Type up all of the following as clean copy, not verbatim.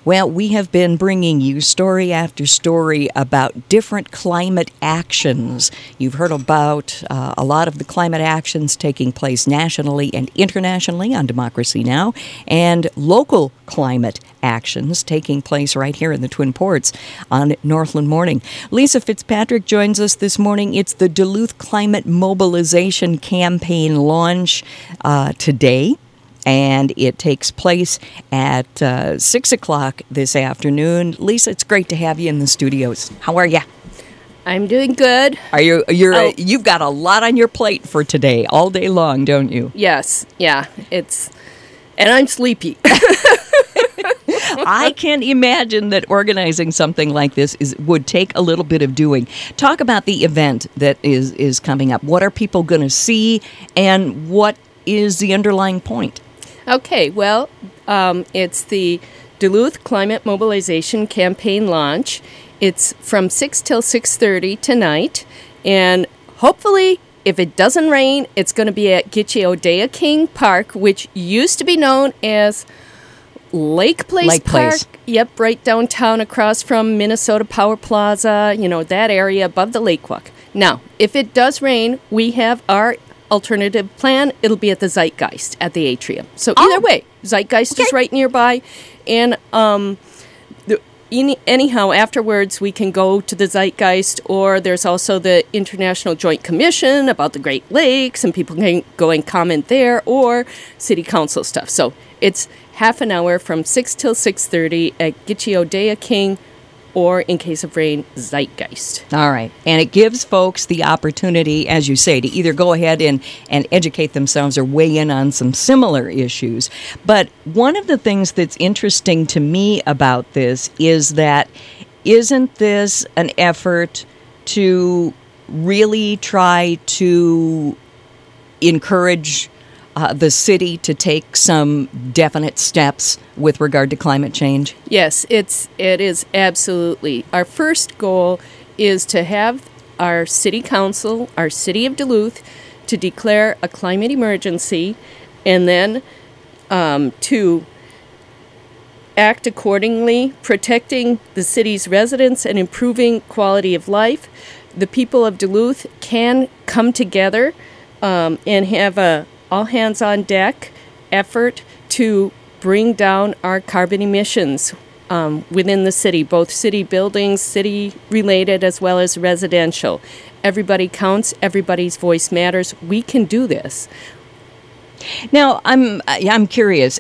Well, we have been bringing you story after story about different climate actions. You've heard about a lot of the climate actions taking place nationally and internationally on Democracy Now!, and local climate actions taking place right here in the Twin Ports on Northland Morning. Lisa Fitzpatrick joins us this morning. It's the Duluth Climate Mobilization Campaign launch today. And it takes place at 6 o'clock this afternoon. Lisa, it's great to have you in the studios. How are you? I'm doing good. You've got a lot on your plate for today, all day long, don't you? Yes, yeah. And I'm sleepy. I can imagine that organizing something like this would take a little bit of doing. Talk about the event that is coming up. What are people going to see, and what is the underlying point? Okay, well, it's the Duluth Climate Mobilization Campaign launch. It's from 6 till 6:30 tonight, and hopefully, if it doesn't rain, it's going to be at Gitche-Odea King Park, which used to be known as Lake Place Park. Yep, right downtown across from Minnesota Power Plaza, that area above the lake walk. Now, if it does rain, we have our alternative plan. It'll be at the Zeitgeist at the atrium. So either way, Zeitgeist is right nearby, and anyhow, afterwards we can go to the Zeitgeist, or there's also the International Joint Commission about the Great Lakes, and people can go and comment there, or city council stuff. So it's half an hour from 6 till 6:30 at Gitche-Odea King, or in case of rain, Zeitgeist. All right. And it gives folks the opportunity, as you say, to either go ahead and educate themselves or weigh in on some similar issues. But one of the things that's interesting to me about this is that isn't this an effort to really try to encourage the city to take some definite steps with regard to climate change? Yes, it is absolutely. Our first goal is to have our city council, our city of Duluth, to declare a climate emergency, and then to act accordingly, protecting the city's residents and improving quality of life. The people of Duluth can come together and have a all-hands-on-deck effort to bring down our carbon emissions within the city, both city buildings, city-related, as well as residential. Everybody counts. Everybody's voice matters. We can do this. Now, I'm curious.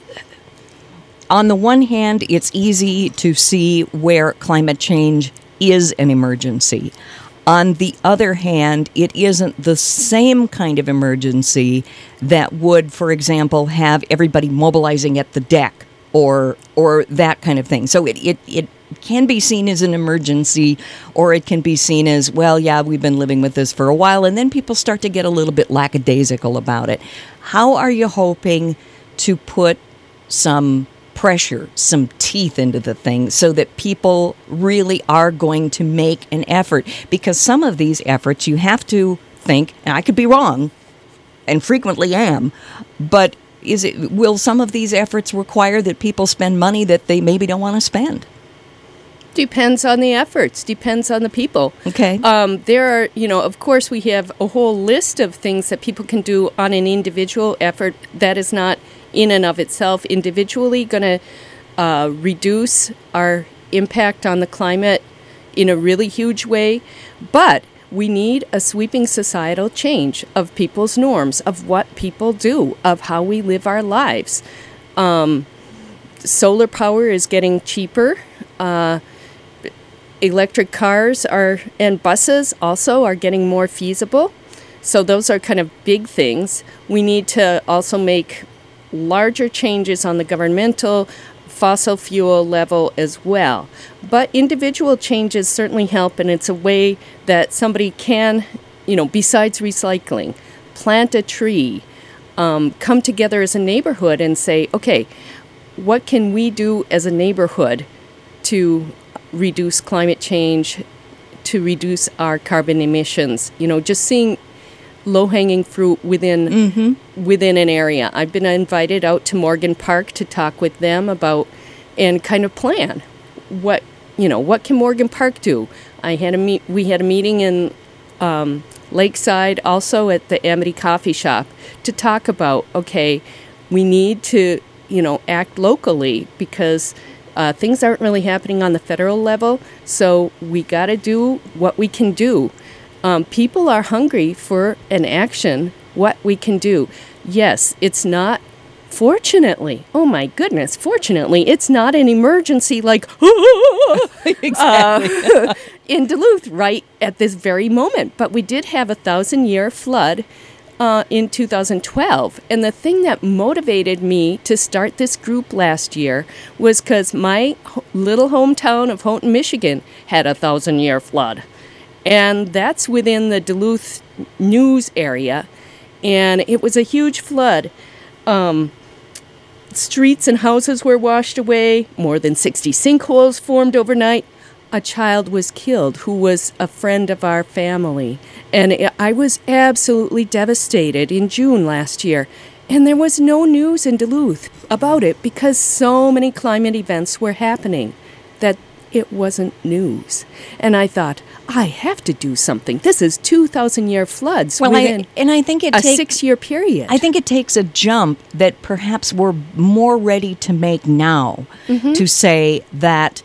On the one hand, it's easy to see where climate change is an emergency. On the other hand, it isn't the same kind of emergency that would, for example, have everybody mobilizing at the deck or that kind of thing. So it can be seen as an emergency, or it can be seen as, well, yeah, we've been living with this for a while, and then people start to get a little bit lackadaisical about it. How are you hoping to put some pressure, some teeth into the thing so that people really are going to make an effort? Because some of these efforts you have to think, and I could be wrong, and frequently am, but will some of these efforts require that people spend money that they maybe don't want to spend? Depends on the efforts, depends on the people. Okay. There are, of course we have a whole list of things that people can do on an individual effort that is not in and of itself individually going to reduce our impact on the climate in a really huge way. But we need a sweeping societal change of people's norms, of what people do, of how we live our lives. Solar power is getting cheaper. Electric cars and buses also are getting more feasible. So those are kind of big things. We need to also make larger changes on the governmental fossil fuel level as well. But individual changes certainly help, and it's a way that somebody can, besides recycling, plant a tree, come together as a neighborhood and say, okay, what can we do as a neighborhood to reduce climate change, to reduce our carbon emissions? Just seeing low-hanging fruit within an area. I've been invited out to Morgan Park to talk with them about and kind of plan what can Morgan Park do. We had a meeting in Lakeside, also at the Amity Coffee Shop, to talk about, okay, we need to, act locally because things aren't really happening on the federal level, so we got to do what we can do. People are hungry for an action, what we can do. Yes, it's not, fortunately, oh my goodness, fortunately, it's not an emergency like Exactly. In Duluth right at this very moment. But we did have a 1,000-year flood in 2012. And the thing that motivated me to start this group last year was because my little hometown of Houghton, Michigan had a 1,000-year flood. And that's within the Duluth news area. And it was a huge flood. Streets and houses were washed away. More than 60 sinkholes formed overnight. A child was killed who was a friend of our family. And I was absolutely devastated in June last year. And there was no news in Duluth about it because so many climate events were happening that it wasn't news. And I thought, I have to do something. This is 2,000-year floods within I think it a 6-year period. I think it takes a jump that perhaps we're more ready to make now to say that.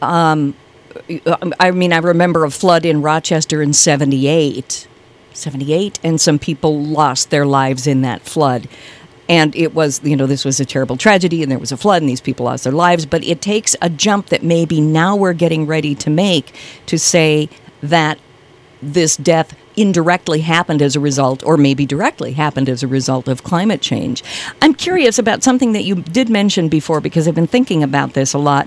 I remember a flood in Rochester in 78, and some people lost their lives in that flood. And it was, this was a terrible tragedy, and there was a flood, and these people lost their lives. But it takes a jump that maybe now we're getting ready to make to say that this death indirectly happened as a result, or maybe directly happened as a result of climate change. I'm curious about something that you did mention before, because I've been thinking about this a lot.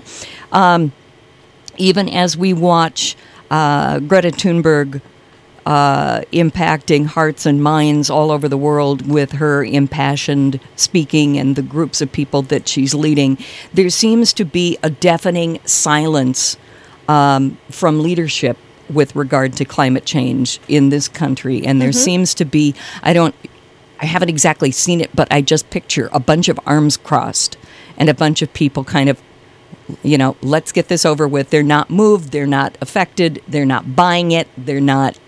Even as we watch Greta Thunberg impacting hearts and minds all over the world with her impassioned speaking and the groups of people that she's leading, there seems to be a deafening silence from leadership with regard to climate change in this country. And there seems to be, I haven't exactly seen it, but I just picture a bunch of arms crossed and a bunch of people kind of, let's get this over with. They're not moved. They're not affected. They're not buying it. They're not.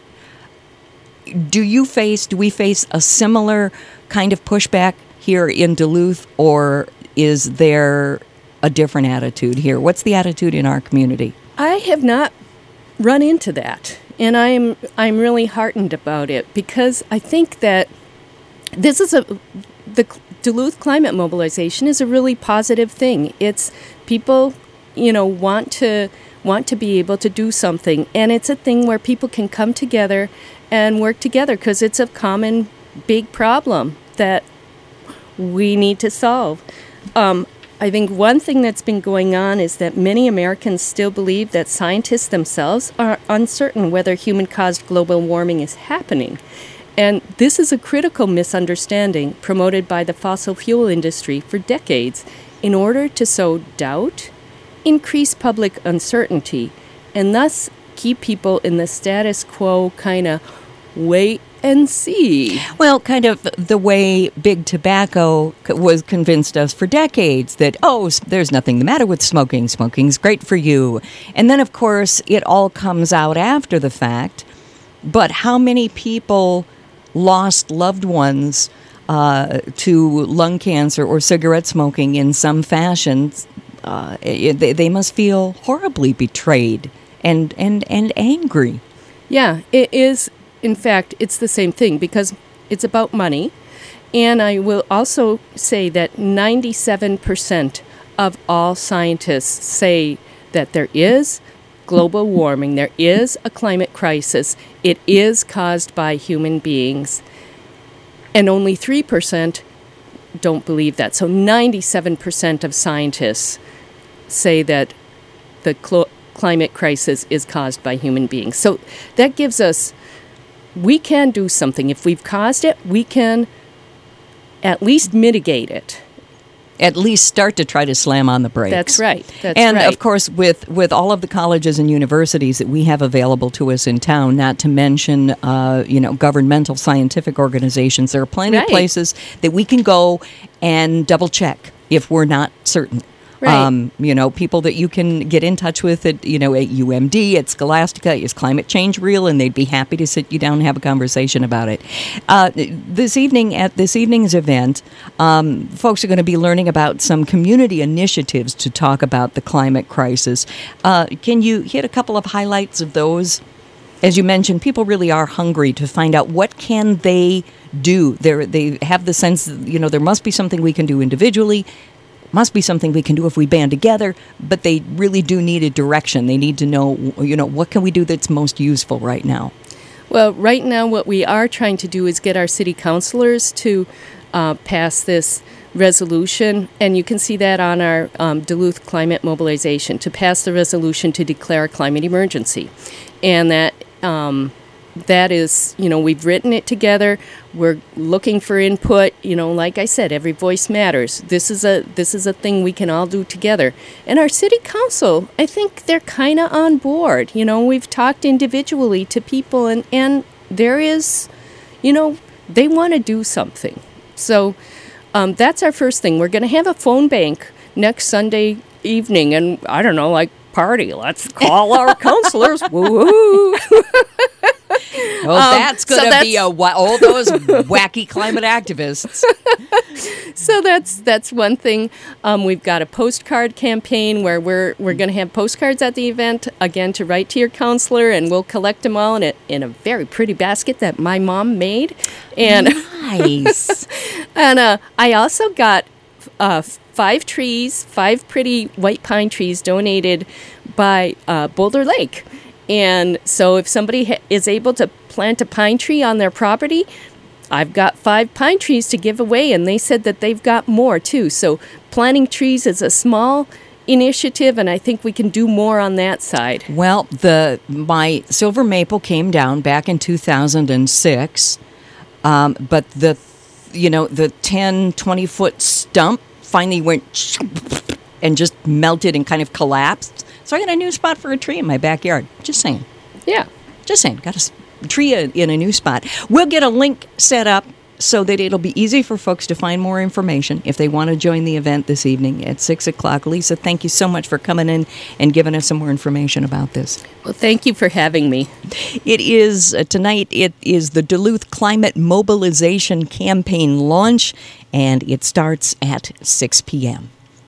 Do we face a similar kind of pushback here in Duluth, or is there a different attitude here? What's the attitude in our community? I have not run into that, and I'm really heartened about it, because I think that this is the Duluth climate mobilization is a really positive thing. It's people, want to be able to do something, and it's a thing where people can come together and work together because it's a common big problem that we need to solve. I think one thing that's been going on is that many Americans still believe that scientists themselves are uncertain whether human-caused global warming is happening. And this is a critical misunderstanding promoted by the fossil fuel industry for decades in order to sow doubt, increase public uncertainty, and thus keep people in the status quo kind of wait and see. Well, kind of the way big tobacco was convinced us for decades that, there's nothing the matter with smoking. Smoking's great for you. And then, of course, it all comes out after the fact. But how many people lost loved ones to lung cancer or cigarette smoking in some fashion? They must feel horribly betrayed and angry. Yeah, it is. In fact, it's the same thing because it's about money. And I will also say that 97% of all scientists say that there is global warming, there is a climate crisis, it is caused by human beings, and only 3% don't believe that. So 97% of scientists say that the climate crisis is caused by human beings. So that gives us, we can do something. If we've caused it, we can at least mitigate it. At least start to try to slam on the brakes. That's right. And of course, with all of the colleges and universities that we have available to us in town, not to mention, governmental scientific organizations, there are plenty of places that we can go and double check if we're not certain. Right. People that you can get in touch with at UMD, at Scholastica. Is climate change real? And they'd be happy to sit you down and have a conversation about it. This evening at this evening's event, folks are going to be learning about some community initiatives to talk about the climate crisis. Can you hit a couple of highlights of those? As you mentioned, people really are hungry to find out what can they do. They have the sense that, there must be something we can do individually, must be something we can do if we band together, but they really do need a direction. They need to know, what can we do that's most useful right now? Well, right now what we are trying to do is get our city councilors to pass this resolution, and you can see that on our Duluth Climate Mobilization, to pass the resolution to declare a climate emergency. And that is, we've written it together. We're looking for input. Like I said, every voice matters. This is a thing we can all do together. And our city council, I think they're kind of on board. We've talked individually to people, and there is, they want to do something. So that's our first thing. We're going to have a phone bank next Sunday evening, and I don't know, party. Let's call our counselors. Woo-hoo. Well, that's going to be all those wacky climate activists. So that's one thing. We've got a postcard campaign where we're going to have postcards at the event, again, to write to your counselor, and we'll collect them all in a very pretty basket that my mom made. And nice. And I also got 5 pretty white pine trees donated by Boulder Lake. And so if somebody is able to plant a pine tree on their property, I've got 5 pine trees to give away, and they said that they've got more too. So planting trees is a small initiative, and I think we can do more on that side. Well, my silver maple came down back in 2006, but the 10, 20-foot stump finally went and just melted and kind of collapsed. So I got a new spot for a tree in my backyard. Just saying. Yeah. Just saying. Got a tree in a new spot. We'll get a link set up so that it'll be easy for folks to find more information if they want to join the event this evening at 6 o'clock. Lisa, thank you so much for coming in and giving us some more information about this. Well, thank you for having me. It is tonight. It is the Duluth Climate Mobilization Campaign launch, and it starts at 6 p.m.